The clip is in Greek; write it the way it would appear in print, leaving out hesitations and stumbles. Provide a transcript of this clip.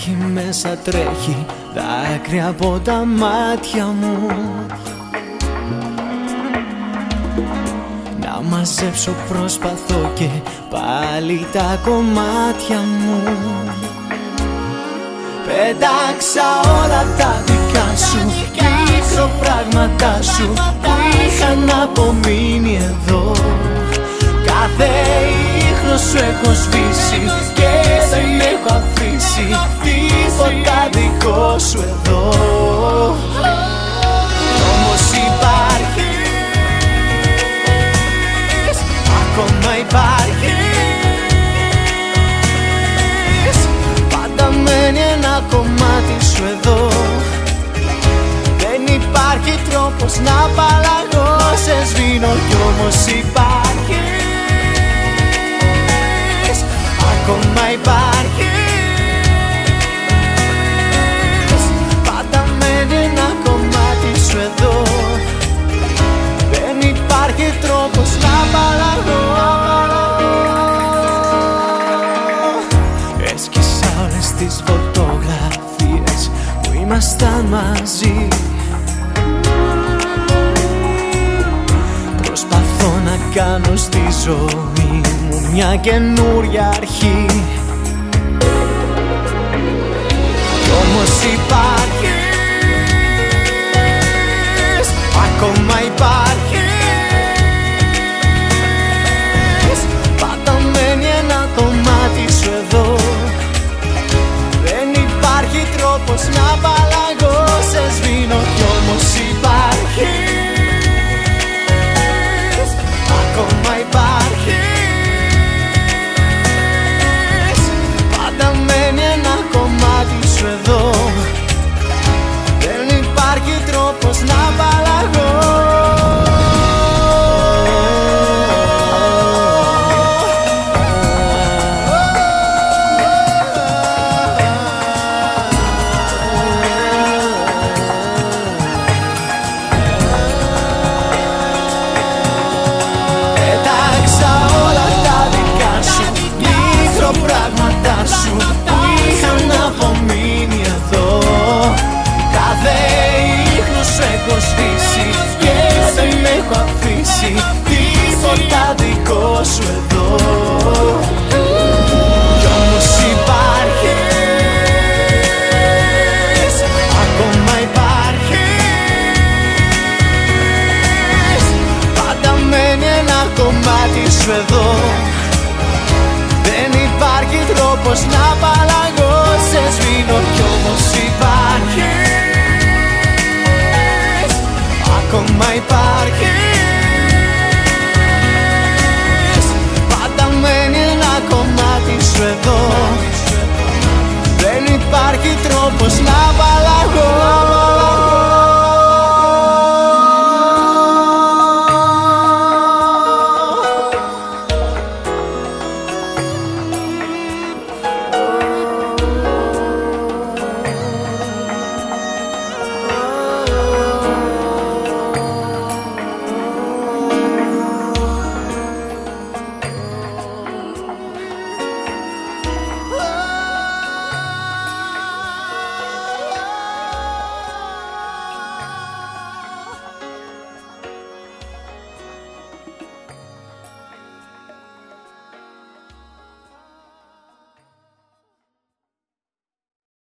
υπάρχει μέσα τρέχει δάκρυα από τα μάτια μου. Να μαζέψω προσπαθώ και πάλι τα κομμάτια μου. Πέταξα όλα τα δικά σου, μικροπράγματά σου που είχαν απομείνει εδώ. Κάθε ίχνο σου έχω σβήσει και δεν έχω αφήσει τίποτα δικό σου εδώ. Όμως υπάρχεις, ακόμα υπάρχεις. Πάντα μένει ένα κομμάτι σου εδώ. Δεν υπάρχει τρόπος να απαλλαγώ, σε σβήνω κι όμως υπάρχεις. Ακόμα υπάρχεις. Πάντα μένει ένα κομμάτι σου εδώ. Δεν υπάρχει τρόπος να απαλλαγώ. Έσκυσα όλες τις φωτογραφίες που ήμασταν μαζί. Προσπαθώ να κάνω στη ζωή μου μια καινούρια αρχή. Κι όμως υπάρχεις, ακόμα υπάρχεις. Πάντα μένει ένα κομμάτι σου εδώ. Δεν υπάρχει τρόπος να απαλλαγώ, σε σβήνω κι όμως υπάρχεις. Ακόμα υπάρχεις. Πάντα μένει ένα κομμάτι σου εδώ. Δεν υπάρχει τρόπος να απαλλαγώ. Πράγματα σου που είχαν απομείνει εδώ. Κάθε ίχνο σου έχω σβήσει και δεν έχω αφήσει τίποτα δικό σου εδώ. Κι όμως υπάρχεις, ακόμα υπάρχεις. Πάντα μένει ένα κομμάτι σου εδώ.